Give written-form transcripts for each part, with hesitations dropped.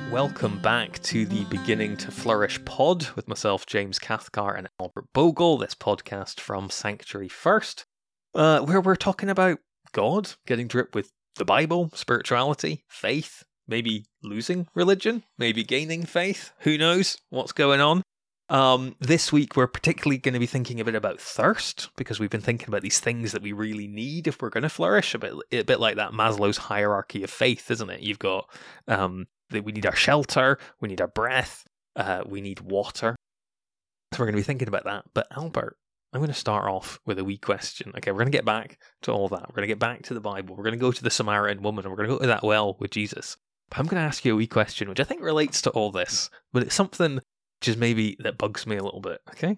Welcome back to the Beginning to Flourish pod with myself, James Cathcart, and Albert Bogle, this podcast from Sanctuary First, where we're talking about God, getting drip with the Bible, spirituality, faith, maybe losing religion, maybe gaining faith, who knows what's going on. This week we're particularly going to be thinking a bit about thirst, because we've been thinking about these things that we really need if we're going to flourish, a bit like that Maslow's hierarchy of faith, isn't it? You've got we need our shelter, we need our breath, we need water. So we're going to be thinking about that. But Albert, I'm going to start off with a wee question. Okay, we're going to get back to all that. We're going to get back to the Bible. We're going to go to the Samaritan woman, and we're going to go to that well with Jesus. But I'm going to ask you a wee question, which I think relates to all this, but it's something which is maybe that bugs me a little bit, okay?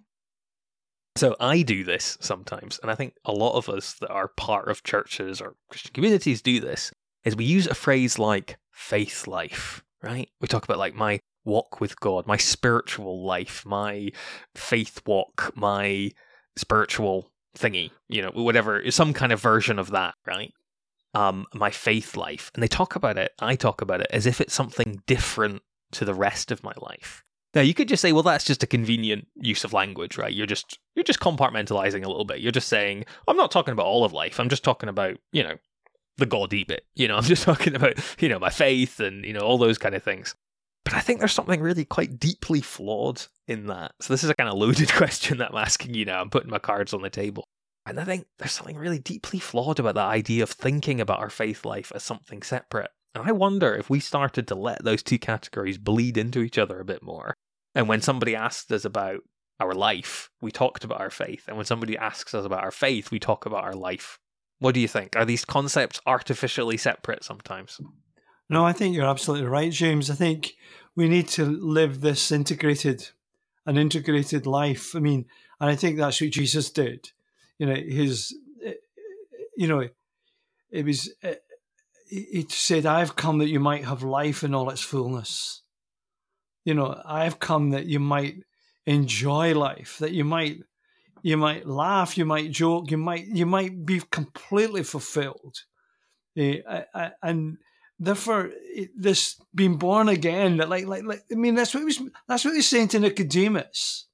So I do this sometimes, and I think a lot of us that are part of churches or Christian communities do this, is we use a phrase like faith life, right? We talk about like my walk with God, my spiritual life, my faith walk, my spiritual thingy, whatever, some kind of version of that, right? My faith life. And they talk about it, I talk about it as if it's something different to the rest of my life. Now, you could just say, well, that's just a convenient use of language, right? You're just compartmentalizing a little bit. You're just saying, I'm not talking about all of life. I'm just talking about, the gaudy bit. I'm just talking about, my faith and, all those kind of things. But I think there's something really quite deeply flawed in that. So this is a kind of loaded question that I'm asking you now. I'm putting my cards on the table. And I think there's something really deeply flawed about that idea of thinking about our faith life as something separate. And I wonder if we started to let those two categories bleed into each other a bit more. And when somebody asked us about our life, we talked about our faith. And when somebody asks us about our faith, we talk about our life. What do you think? Are these concepts artificially separate sometimes? No, I think you're absolutely right, James. I think we need to live this integrated life. I mean, and I think that's what Jesus did. He said, I've come that you might have life in all its fullness. I've come that you might enjoy life, that you might laugh, you might joke, you might be completely fulfilled. And therefore, this being born again, that that's what he's saying to Nicodemus.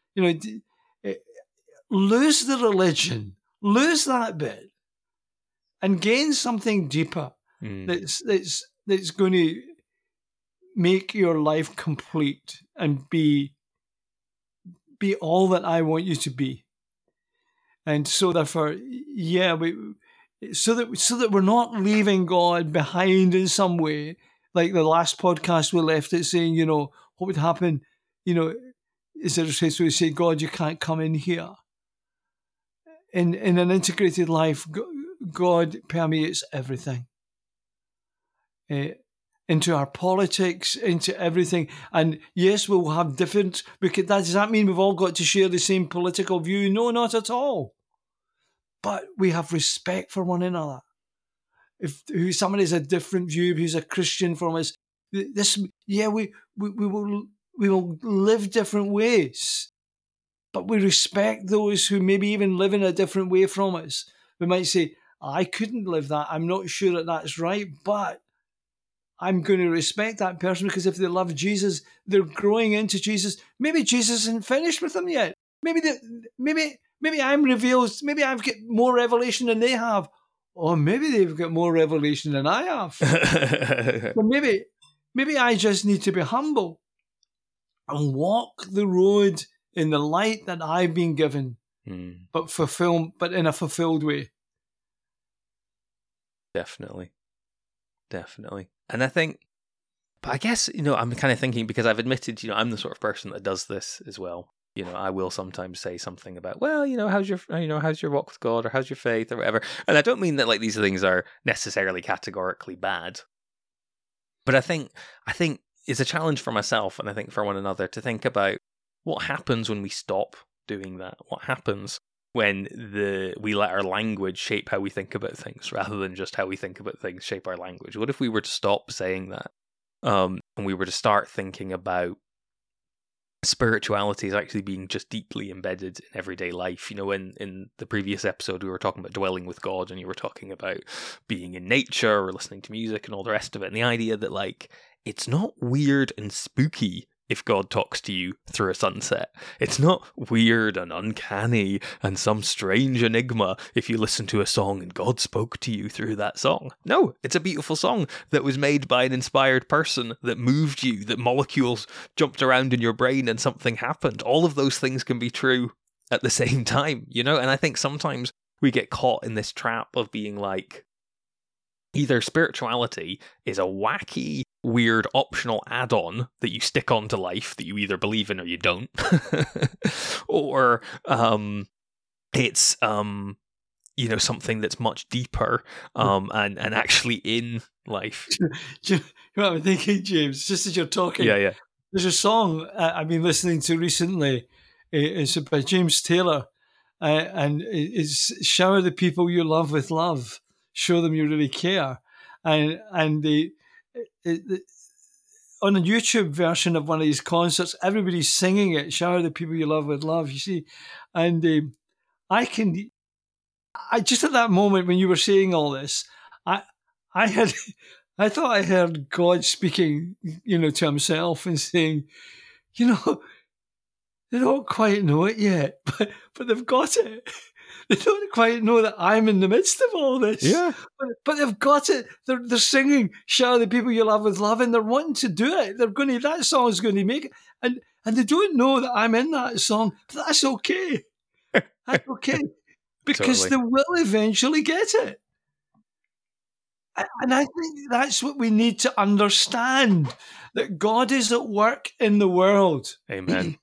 Lose the religion, lose that bit, and gain something deeper that's going to make your life complete and be all that I want you to be. And so therefore, so that we're not leaving God behind in some way, like the last podcast we left it saying, what would happen, is there a case where we say, God, you can't come in here. In an integrated life, God permeates everything. Into our politics, into everything. And yes, we'll have different, because does that mean we've all got to share the same political view? No, not at all. But we have respect for one another. If somebody has a different view, who's a Christian from us, we will live different ways. But we respect those who maybe even live in a different way from us. We might say, I couldn't live that. I'm not sure that that's right, but I'm going to respect that person because if they love Jesus, they're growing into Jesus. Maybe Jesus isn't finished with them yet. Maybe I'm revealed. Maybe I've got more revelation than they have, or maybe they've got more revelation than I have. But maybe I just need to be humble and walk the road in the light that I've been given, but in a fulfilled way. Definitely. And I think, but I guess, I'm kind of thinking, because I've admitted, I'm the sort of person that does this as well. I will sometimes say something about, well, how's your walk with God, or how's your faith, or whatever. And I don't mean that like these things are necessarily categorically bad. But I think it's a challenge for myself, and I think for one another, to think about what happens when we stop doing that. What happens when we let our language shape how we think about things, rather than just how we think about things shape our language? What if we were to stop saying that, and we were to start thinking about spirituality as actually being just deeply embedded in everyday life? In the previous episode we were talking about dwelling with God, and you were talking about being in nature or listening to music and all the rest of it, and the idea that like it's not weird and spooky if God talks to you through a sunset. It's not weird and uncanny and some strange enigma if you listen to a song and God spoke to you through that song. No, it's a beautiful song that was made by an inspired person that moved you, that molecules jumped around in your brain and something happened. All of those things can be true at the same time, you know? And I think sometimes we get caught in this trap of being like, either spirituality is a wacky, weird, optional add-on that you stick onto life that you either believe in or you don't, or it's something that's much deeper and actually in life. Do you know what I'm thinking, James? Just as you're talking, Yeah. There's a song I've been listening to recently. It's by James Taylor, and it's "Shower the people you love with love. Show them you really care." And on a YouTube version of one of these concerts, everybody's singing it. Shower the people you love with love. You see, and I just at that moment when you were saying all this, I thought I heard God speaking, to himself and saying, they don't quite know it yet, but they've got it. They don't quite know that I'm in the midst of all this. Yeah. But they've got it. They're singing "Shower the people you love with love," and they're wanting to do it. That song's going to make it. And they don't know that I'm in that song, but that's okay. That's okay. Because Totally. they will eventually get it. And I think that's what we need to understand, that God is at work in the world. Amen.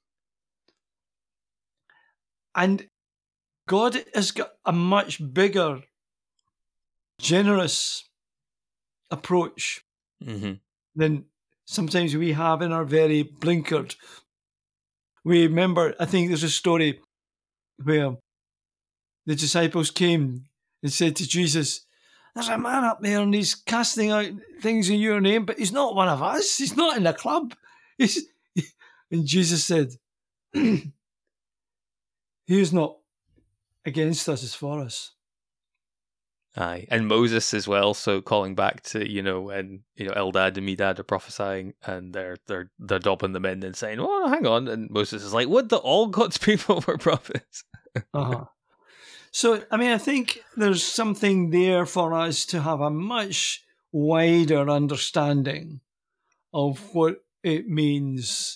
And God has got a much bigger, generous approach than sometimes we have in our very blinkered. We remember, I think there's a story where the disciples came and said to Jesus, "There's a man up there and he's casting out things in your name, but he's not one of us. He's not in the club." And Jesus said, "He is not against us, is for us." Aye, and Moses as well. So calling back to when Eldad and Medad are prophesying, and they're dobbing them in and saying, "Oh, hang on," and Moses is like, "Would that all God's people were prophets?" So, I think there's something there for us to have a much wider understanding of what it means,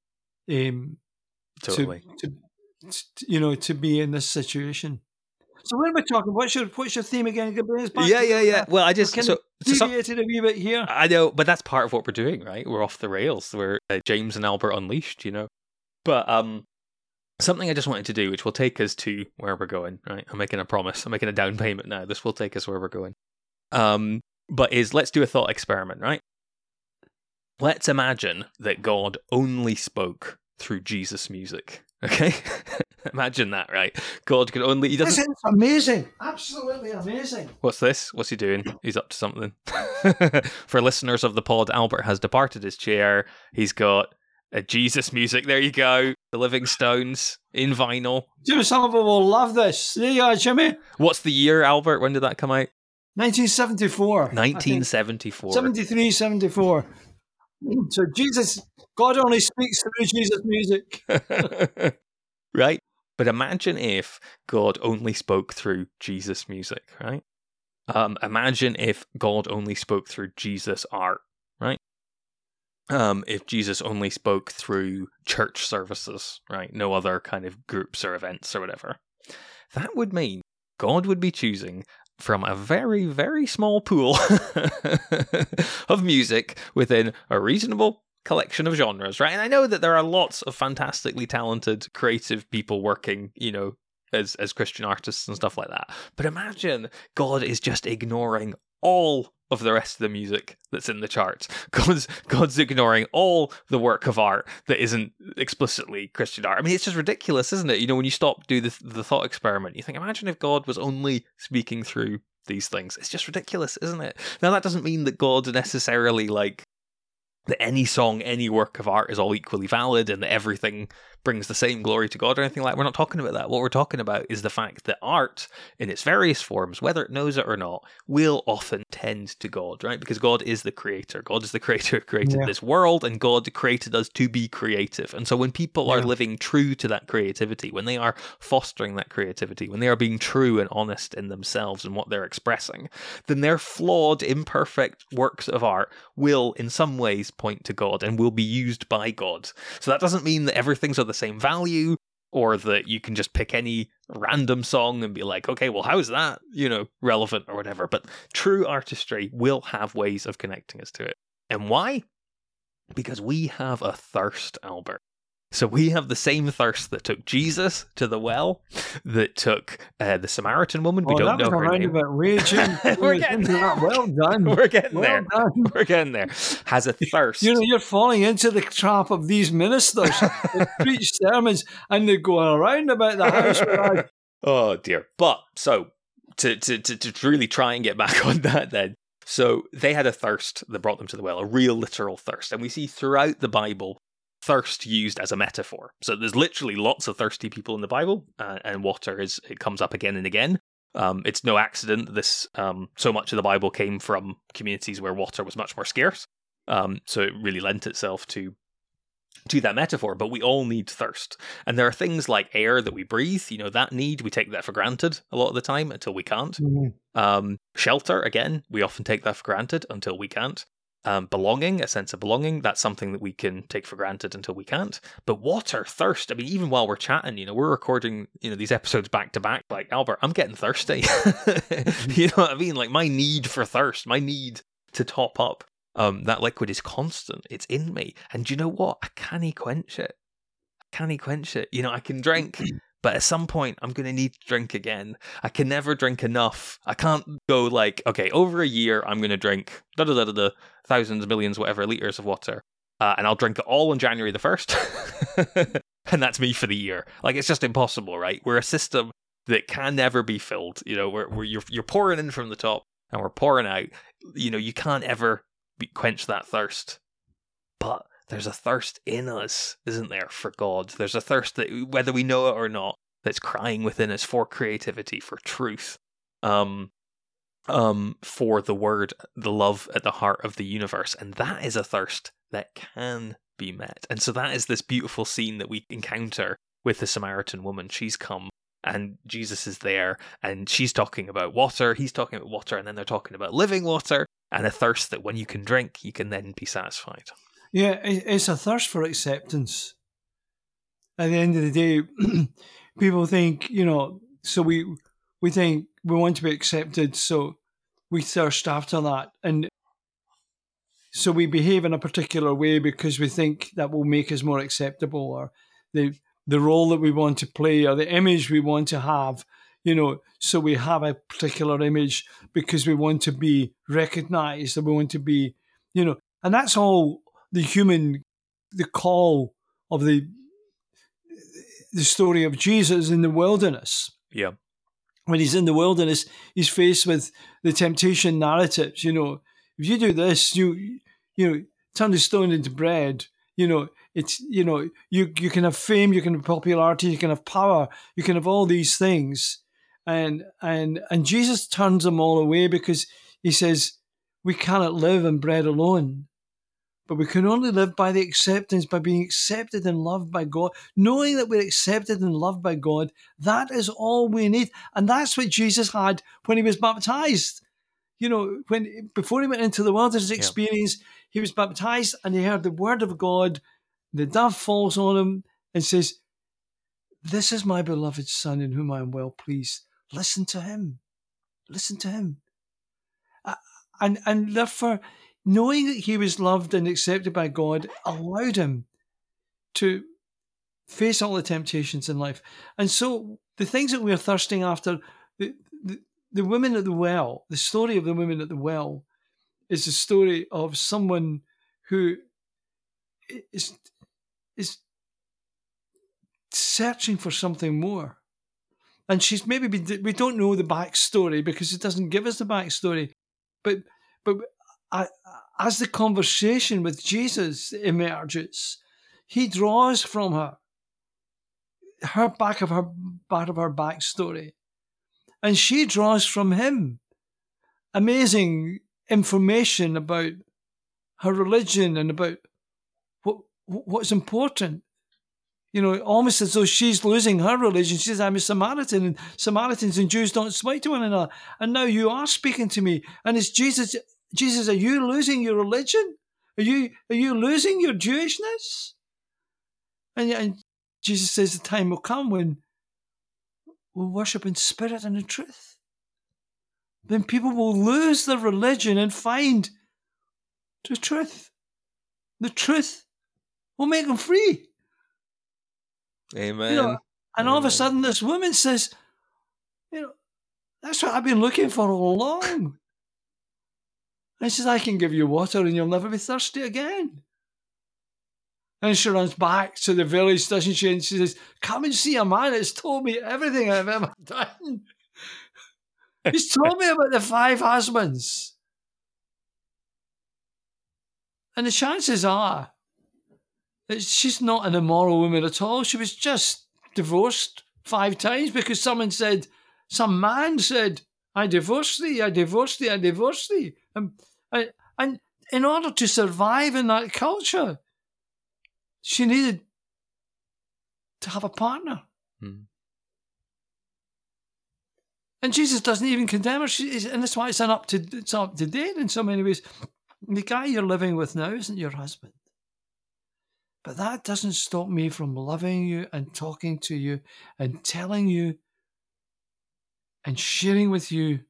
Totally. to be in this situation. So what are we talking? What's your theme again? Yeah. Well, I just deviated a wee bit here. I know, but that's part of what we're doing, right? We're off the rails. We're James and Albert Unleashed, But something I just wanted to do, which will take us to where we're going, right? I'm making a promise. I'm making a down payment now. This will take us where we're going. But let's do a thought experiment, right? Let's imagine that God only spoke through Jesus music. Okay? Imagine that, right? God could only... This is amazing. Absolutely amazing. What's this? What's he doing? He's up to something. For listeners of the pod, Albert has departed his chair. He's got a Jesus music. There you go. The Living Stones in vinyl. Jimmy Sullivan will love this. There you are, Jimmy. What's the year, Albert? When did that come out? 1974. 1974. 73, 74. So God only speaks through Jesus music. Right? But imagine if God only spoke through Jesus music, right? Imagine if God only spoke through Jesus art, right? If Jesus only spoke through church services, right? No other kind of groups or events or whatever. That would mean God would be choosing from a very, very small pool of music within a reasonable collection of genres, right? And I know that there are lots of fantastically talented, creative people working, as Christian artists and stuff like that. But imagine God is just ignoring all of the rest of the music that's in the charts. God's ignoring all the work of art that isn't explicitly Christian art. I mean, it's just ridiculous, isn't it? When you do the thought experiment, you think, imagine if God was only speaking through these things. It's just ridiculous, isn't it? Now, that doesn't mean that God necessarily, that any song, any work of art is all equally valid and that everything brings the same glory to God or anything like that. We're not talking about that. What we're talking about is the fact that art, in its various forms, whether it knows it or not, will often tend to God, right? Because God is the creator. God is the creator who created this world, and God created us to be creative. And so when people are living true to that creativity, when they are fostering that creativity, when they are being true and honest in themselves and what they're expressing, then their flawed, imperfect works of art will in some ways point to God and will be used by God. So that doesn't mean that everything's of the same value, or that you can just pick any random song and be like, okay, well, how's that, relevant or whatever. But true artistry will have ways of connecting us to it. And why? Because we have a thirst, Albert. So we have the same thirst that took Jesus to the well, that took the Samaritan woman. We don't know her name. We're getting there. Well done. We're getting there. We're getting there. Has a thirst. You're falling into the trap of these ministers who preach sermons and they go around about the house. Oh dear. But so to really try and get back on that then. So they had a thirst that brought them to the well, a real literal thirst. And we see throughout the Bible thirst used as a metaphor. So there's literally lots of thirsty people in the Bible, and water it comes up again and again. It's no accident this so much of the Bible came from communities where water was much more scarce. So it really lent itself to that metaphor. But we all need thirst, and there are things like air that we breathe. That need, we take that for granted a lot of the time until we can't. Mm-hmm. Shelter, again, we often take that for granted until we can't. Belonging, a sense of belonging, that's something that we can take for granted until we can't. But water, thirst, I mean, even while we're chatting, we're recording, these episodes back to back, like, Albert, I'm getting thirsty. You know what I mean? Like, my need for thirst, my need to top up, that liquid is constant. It's in me. And do you know what? I can't quench it. I can drink, but at some point, I'm going to need to drink again. I can never drink enough. I can't go like, okay, over a year, I'm going to drink thousands, millions, whatever, liters of water. And I'll drink it all on January the 1st. And that's me for the year. Like, it's just impossible, right? We're a system that can never be filled. You're pouring in from the top and we're pouring out. You can't ever quench that thirst. But there's a thirst in us, isn't there, for God? There's a thirst that, whether we know it or not, that's crying within us for creativity, for truth, for the word, the love at the heart of the universe. And that is a thirst that can be met. And so that is this beautiful scene that we encounter with the Samaritan woman. She's come and Jesus is there and she's talking about water, he's talking about water, and then they're talking about living water and a thirst that when you can drink, you can then be satisfied. Yeah, it's a thirst for acceptance. At the end of the day, people think, so we think we want to be accepted, so we thirst after that. And so we behave in a particular way because we think that will make us more acceptable, or the role that we want to play, or the image we want to have, so we have a particular image because we want to be recognized, or we want to be, and that's all the call of the story of Jesus in the wilderness. Yeah. When he's in the wilderness, he's faced with the temptation narratives. If you do this, you turn the stone into bread. It's you can have fame, you can have popularity, you can have power, you can have all these things, and Jesus turns them all away because he says we cannot live on bread alone. But we can only live by the acceptance, by being accepted and loved by God. Knowing that we're accepted and loved by God, that is all we need. And that's what Jesus had when he was baptized. Before he went into the wilderness experience, he was baptized and he heard the word of God. The dove falls on him and says, "This is my beloved Son in whom I am well pleased. Listen to him. Listen to him." And therefore, knowing that he was loved and accepted by God allowed him to face all the temptations in life. And so the things that we're thirsting after, the women at the well, the story of the women at the well is the story of someone who is searching for something more. And she's we don't know the backstory because it doesn't give us the backstory. But as the conversation with Jesus emerges, he draws from her her part of her backstory. And she draws from him amazing information about her religion and about what's important. You know, almost as though she's losing her religion. She says, I'm a Samaritan, and Samaritans and Jews don't speak to one another. And now you are speaking to me. And it's Jesus, are you losing your religion? Are you losing your Jewishness? And Jesus says the time will come when we'll worship in spirit and in truth. Then people will lose their religion and find the truth. The truth will make them free. Amen. You know, and all of a sudden this woman says, you know, that's what I've been looking for all along. And she says, I can give you water and you'll never be thirsty again. And she runs back to the village, doesn't she? And she says, come and see a man that's told me everything I've ever done. He's told me about the 5 husbands. And the chances are that she's not an immoral woman at all. She was just divorced 5 times because some man said, I divorced thee, I divorced thee, I divorced thee. And in order to survive in that culture, she needed to have a partner. Hmm. And Jesus doesn't even condemn her. And that's why it's up to date in so many ways. The guy you're living with now isn't your husband. But that doesn't stop me from loving you and talking to you and telling you and sharing with you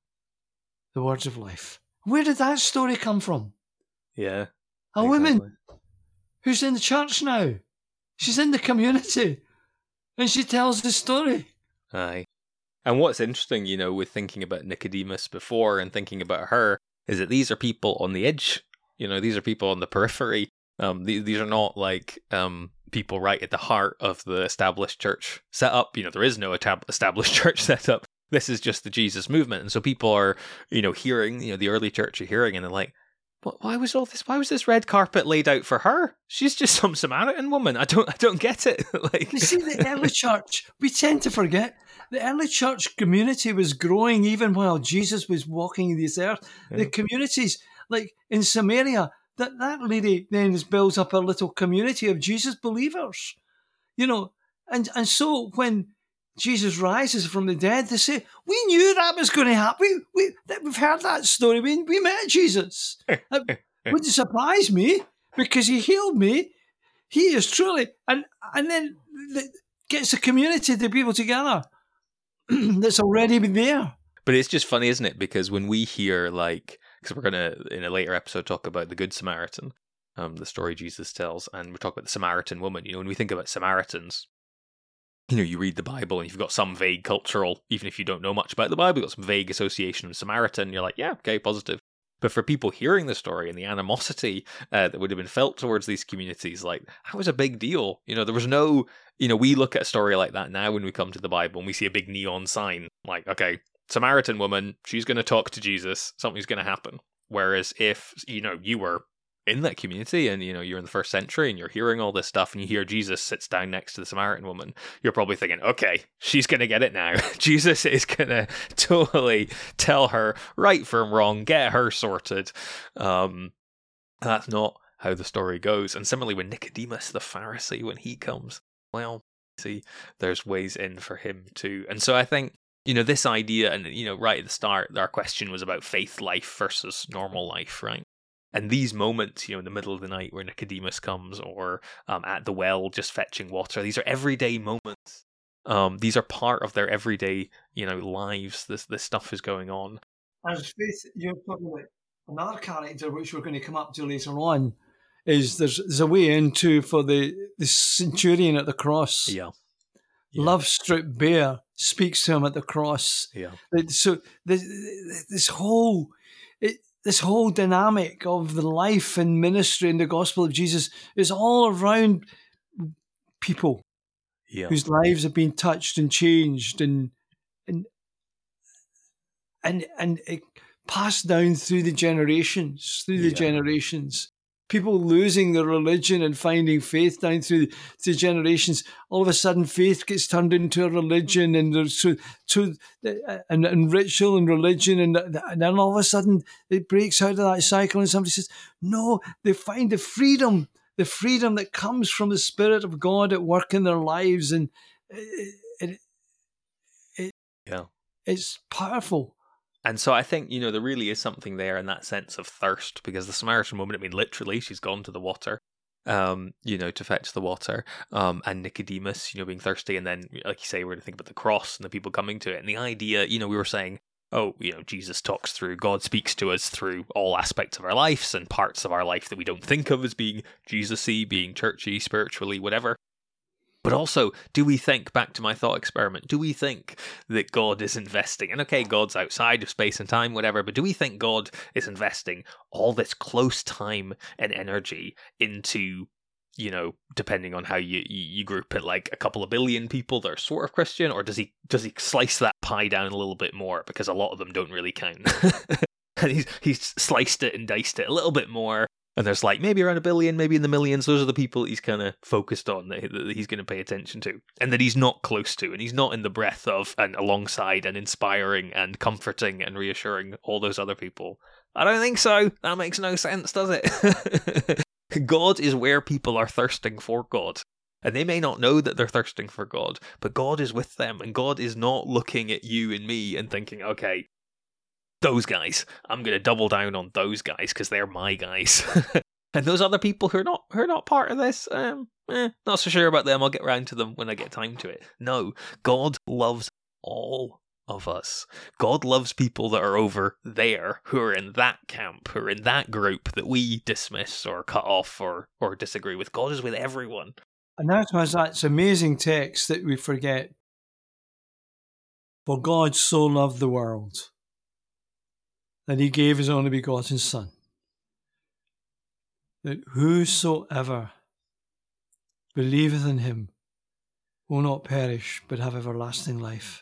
the words of life. Where did that story come from? Yeah. A woman who's in the church now. She's in the community. And she tells the story. Aye. And what's interesting, you know, with thinking about Nicodemus before and thinking about her, is that these are people on the edge. You know, these are people on the periphery. These are not like people right at the heart of the established church setup. You know, there is no established church setup. This is just the Jesus movement. And so people are, you know, hearing, you know, the early church are hearing and they're like, why was all this? Why was this red carpet laid out for her? She's just some Samaritan woman. I don't get it. Like, you see, the early church, we tend to forget the early church community was growing even while Jesus was walking this earth. Yeah. The communities, like in Samaria, that lady then builds up a little community of Jesus believers, you know, and so when Jesus rises from the dead, they say, we knew that was going to happen. We've heard that story. We met Jesus. It wouldn't surprise me because he healed me. He is truly, and then gets a community of people together that's already been there. But it's just funny, isn't it? Because when we hear, like, because we're going to, in a later episode, talk about the Good Samaritan, the story Jesus tells, and we talk about the Samaritan woman. You know, when we think about Samaritans, you know, you read the Bible and you've got some vague cultural, even if you don't know much about the Bible, you've got some vague association with Samaritan. You're like, yeah, okay, positive. But for people hearing the story and the animosity that would have been felt towards these communities, like, that was a big deal. You know, there was no, you know, we look at a story like that now when we come to the Bible and we see a big neon sign, like, okay, Samaritan woman, she's going to talk to Jesus, something's going to happen. Whereas if, you know, you were in that community and, you know, you're in the 1st century and you're hearing all this stuff and you hear Jesus sits down next to the Samaritan woman, you're probably thinking, okay, she's going to get it now. Jesus is going to totally tell her right from wrong, get her sorted. That's not how the story goes. And similarly with Nicodemus, the Pharisee, when he comes, well, see, there's ways in for him too. And so I think, you know, this idea, and, you know, right at the start, our question was about faith life versus normal life, right? And these moments, you know, in the middle of the night where Nicodemus comes, or at the well just fetching water, these are everyday moments. These are part of their everyday, you know, lives. This stuff is going on. As faith, you're talking about another character which we're going to come up to later on. Is there's a way into for the centurion at the cross. Yeah. Love stripped bare speaks to him at the cross. Yeah. So this whole dynamic of the life and ministry and the gospel of Jesus is all around people whose lives have been touched and changed and it passed down through the generations, people losing their religion and finding faith down through the generations. All of a sudden, faith gets turned into a religion, and there's and ritual and religion, and then all of a sudden it breaks out of that cycle, and somebody says, "No," they find the freedom that comes from the Spirit of God at work in their lives, and it's powerful. And so I think, there really is something there in that sense of thirst, because the Samaritan woman, literally, she's gone to the water, to fetch the water, and Nicodemus, being thirsty, and then, like you say, we're to think about the cross and the people coming to it, and the idea, we were saying, Jesus talks through, God speaks to us through all aspects of our lives and parts of our life that we don't think of as being Jesus-y, being churchy, spiritually, whatever. But also, do we think, back to my thought experiment, do we think that God is investing, and okay, God's outside of space and time, whatever, but do we think God is investing all this close time and energy into, depending on how you group it, like a couple of billion people that are sort of Christian, or does he slice that pie down a little bit more, because a lot of them don't really count? And he's sliced it and diced it a little bit more. And there's maybe around 1 billion, maybe in the millions. Those are the people he's kind of focused on, that he's going to pay attention to. And that he's not close to, and he's not in the breath of, and alongside, and inspiring, and comforting, and reassuring all those other people. I don't think so. That makes no sense, does it? God is where people are thirsting for God. And they may not know that they're thirsting for God, but God is with them. And God is not looking at you and me and thinking, okay, those guys, I'm going to double down on those guys because they're my guys. And those other people who are not part of this, not so sure about them. I'll get around to them when I get time to it. No, God loves all of us. God loves people that are over there, who are in that camp, who are in that group that we dismiss or cut off or disagree with. God is with everyone. And that's amazing text that we forget. For God so loved the world that he gave his only begotten Son, that whosoever believeth in him will not perish, but have everlasting life.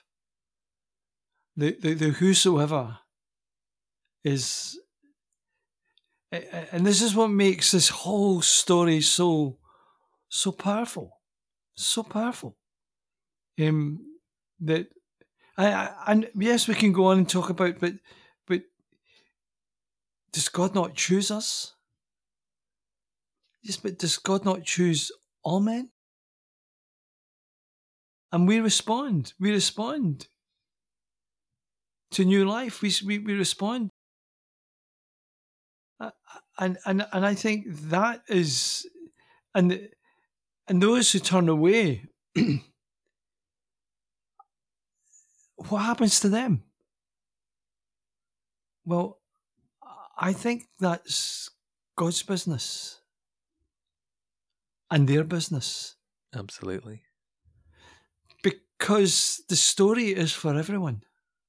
The whosoever is, and this is what makes this whole story so powerful, so powerful. That, and yes, we can go on and talk about, but does God not choose us? Yes, but does God not choose all men? And we respond. We respond to new life. We respond. And I think that is, and those who turn away, what happens to them? Well, I think that's God's business and their business. Absolutely. Because the story is for everyone.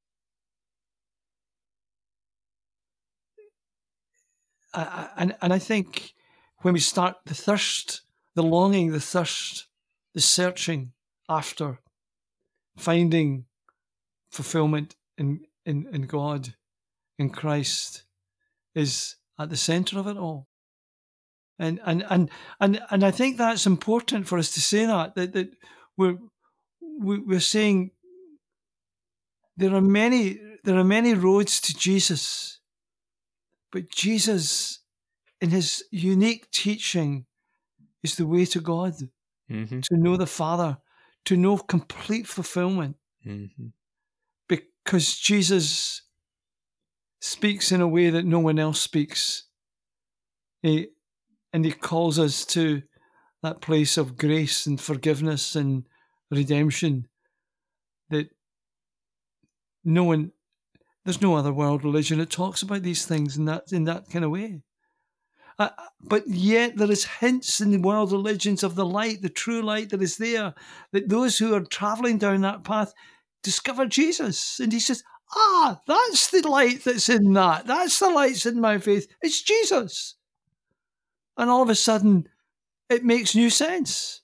And I think when we start the thirst, the longing, the thirst, the searching after finding fulfillment in God, in Christ, is at the centre of it all. And I think that's important for us to say that we're saying there are many roads to Jesus, but Jesus, in his unique teaching, is the way to God, to know the Father, to know complete fulfillment. Because Jesus speaks in a way that no one else speaks. And he calls us to that place of grace and forgiveness and redemption that there's no other world religion that talks about these things in that kind of way. But yet there is hints in the world religions of the light, the true light that is there, that those who are travelling down that path discover Jesus. And he says, that's the light that's in that. That's the light that's in my faith. It's Jesus. And all of a sudden, it makes new sense.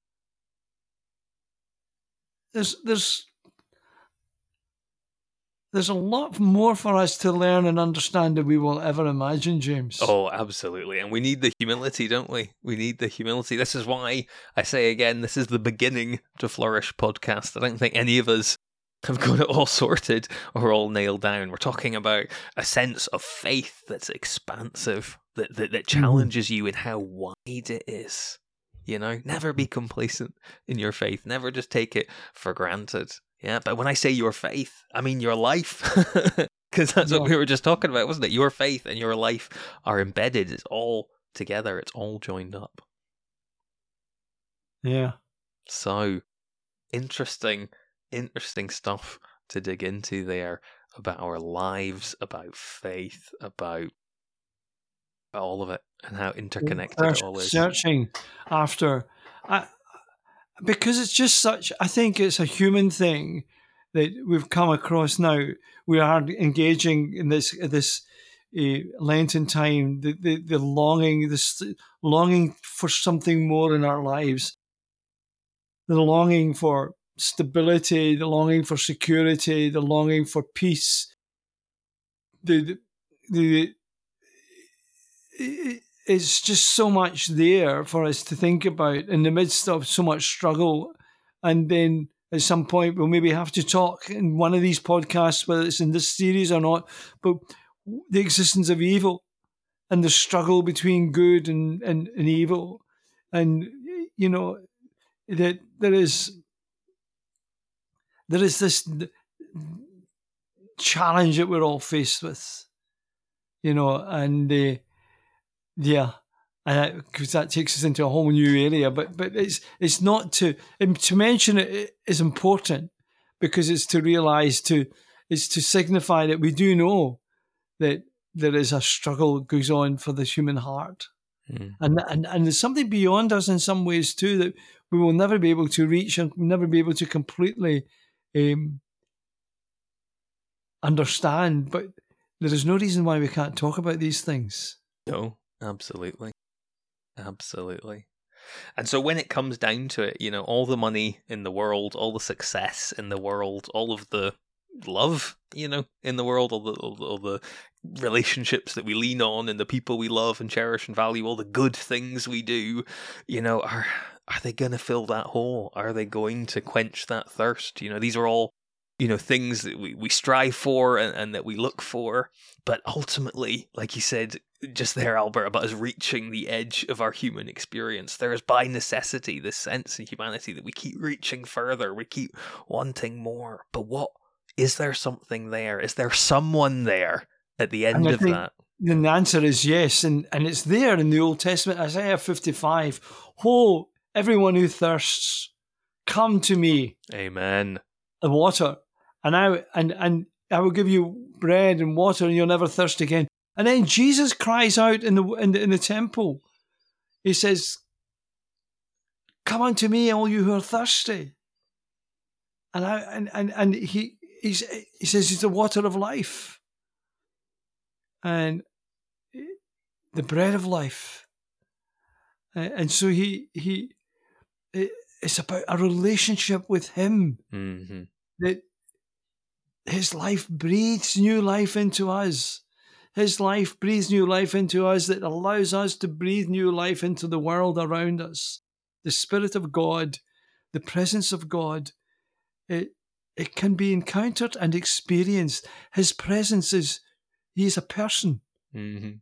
There's there's a lot more for us to learn and understand than we will ever imagine, James. Oh, absolutely. And we need the humility, don't we? We need the humility. This is why I say again, this is the beginning to Flourish podcast. I don't think any of us have got it all sorted or all nailed down. We're talking about a sense of faith that's expansive, that challenges you in how wide it is. You know, never be complacent in your faith. Never just take it for granted. Yeah, but when I say your faith, I mean your life. Because that's what we were just talking about, wasn't it? Your faith and your life are embedded. It's all together. It's all joined up. Yeah. So, interesting stuff to dig into there about our lives, about faith, about all of it, and how interconnected it all is. Searching after... because it's just such... I think it's a human thing that we've come across now. We are engaging in this Lenten time, the longing, this longing for something more in our lives, the longing for stability, the longing for security, the longing for peace. It's just so much there for us to think about in the midst of so much struggle. And then at some point, we'll maybe have to talk in one of these podcasts, whether it's in this series or not, but the existence of evil and the struggle between good and evil. And, you know, that there is this challenge that we're all faced with, you know, and because that takes us into a whole new area. But it's not to mention it is important, because it's to realise it's to signify that we do know that there is a struggle that goes on for the human heart, and there's something beyond us in some ways too that we will never be able to reach and never be able to completely understand. But there is no reason why we can't talk about these things. No, absolutely. Absolutely. And so when it comes down to it, you know, all the money in the world, all the success in the world, all of the love, you know, in the world, all the relationships that we lean on and the people we love and cherish and value, all the good things we do, you know, are they going to fill that hole? Are they going to quench that thirst? You know, these are all, you know, things that we strive for and that we look for. But ultimately, like you said just there, Albert, about us reaching the edge of our human experience, there is by necessity this sense in humanity that we keep reaching further, we keep wanting more. But what? Is there something there? Is there someone there at the end of that? Then the answer is yes. And it's there in the Old Testament, Isaiah 55. Oh, everyone who thirsts, come to me. Amen. The water. And I will give you bread and water, and you'll never thirst again. And then Jesus cries out in the temple. He says, "Come unto me, all you who are thirsty." And he says he's the water of life and the bread of life. And so it's about a relationship with him, that his life breathes new life into us. His life breathes new life into us that allows us to breathe new life into the world around us. The Spirit of God, the presence of God, it can be encountered and experienced. His presence he is a person. And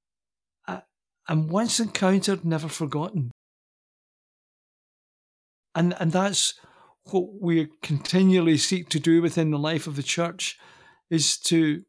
once encountered, never forgotten. And that's what we continually seek to do within the life of the church, is to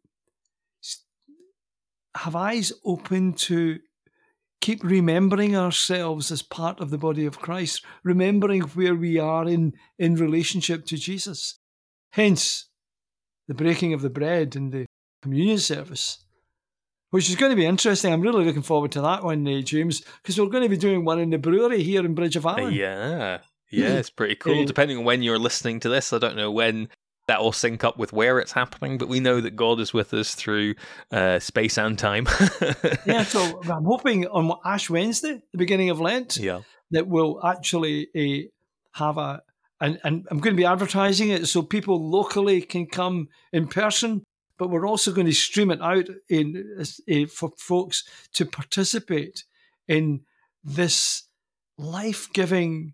have eyes open to keep remembering ourselves as part of the body of Christ, remembering where we are in relationship to Jesus. Hence, the breaking of the bread and the communion service, which is going to be interesting. I'm really looking forward to that one, James, because we're going to be doing one in the brewery here in Bridge of Allen. Yeah, it's pretty cool. Depending on when you're listening to this, I don't know when that will sync up with where it's happening, but we know that God is with us through space and time. So I'm hoping on Ash Wednesday, the beginning of Lent, that we'll actually have a and I'm going to be advertising it so people locally can come in person, but we're also going to stream it out for folks to participate in this life-giving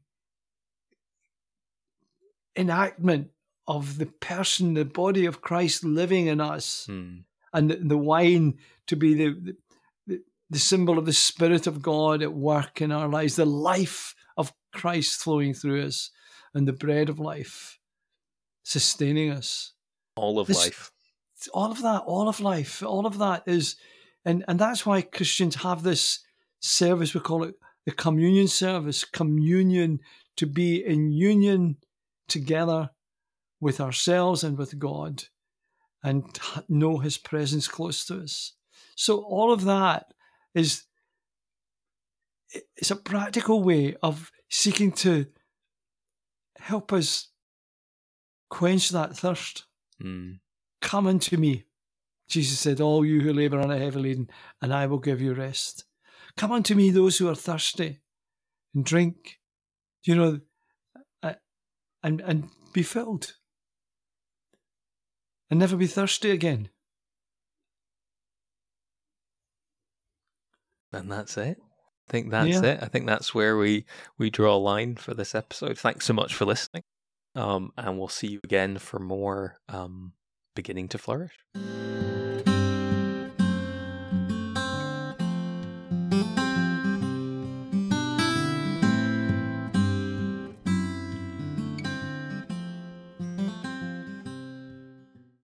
enactment of the person, the body of Christ living in us, and the wine to be the symbol of the Spirit of God at work in our lives, the life of Christ flowing through us, and the bread of life sustaining us. All of life. All of that is, and that's why Christians have this service, we call it the communion service, communion, to be in union together with ourselves and with God and know his presence close to us. So all of that it's a practical way of seeking to help us quench that thirst. Come unto me, Jesus said, all you who labour and are heavy laden, and I will give you rest. Come unto me, those who are thirsty, and drink, and be filled, and never be thirsty again. And that's it. I think that's it. I think that's where we draw a line for this episode. Thanks so much for listening. And we'll see you again for more Beginning to Flourish.